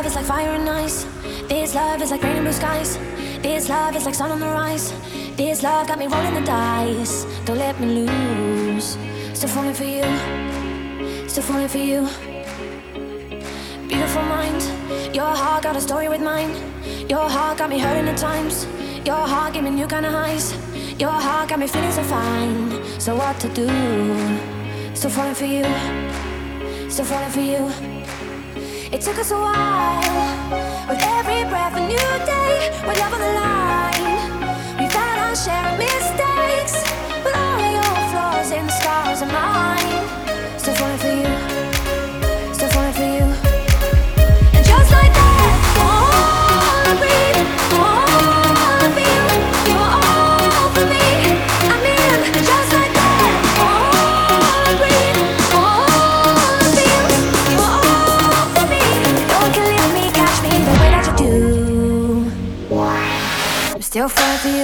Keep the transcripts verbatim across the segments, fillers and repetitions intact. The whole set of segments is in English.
is like fire and ice. This love is like rain and blue skies. This love is like sun on the rise. This love got me rolling the dice. Don't let me lose. Still falling for you. Still falling for you. Beautiful mind. Your heart got a story with mine. Your heart got me hurting at times. Your heart gave me new kind of highs. Your heart got me feeling so fine. So what to do? Still falling for you. Still falling for you. It took us a while. With every breath a new day. With love on the line. We've had our share of mistakes. But all your flaws and scars are mine. Still falling for you. Still falling for you. And just like that, oh, I breathe, oh, I feel. You are all for me. I'm in. And just like that, oh, I breathe, oh, I feel. You are all for me. No one can leave me, catch me the way that you do. I'm still falling for you.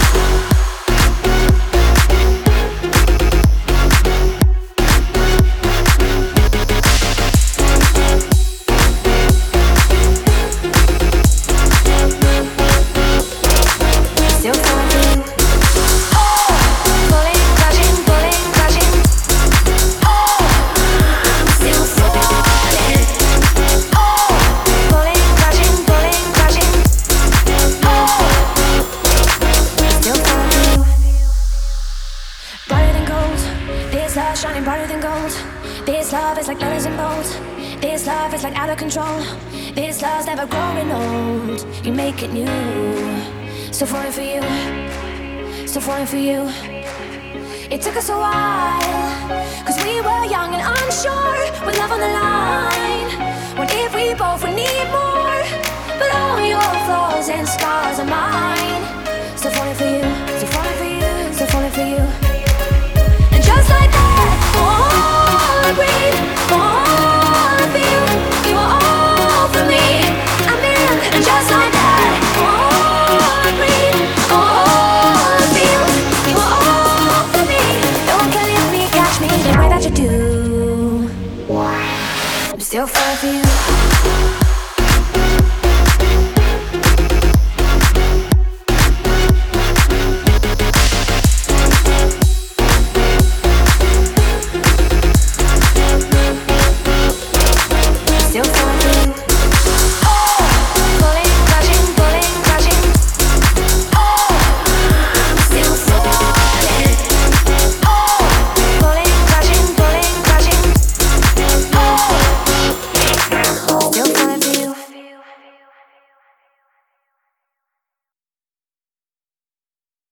Shining brighter than gold. This love is like letters in bold. This love is like out of control. This love's never growing old. You make it new. Still falling for you. Still falling for you. It took us a while, cause we were young and unsure. With love on the line. What if we both would need more? But all your flaws and scars are mine. Still falling for you. Still falling for you. Still falling for you. Just like that, oh, I breathe, oh, I feel. You are all for me. I'm in, and just like that, oh, I breathe, oh, I feel. You are all for me. No one can leave me, catch me the way that you do. I'm still falling for you.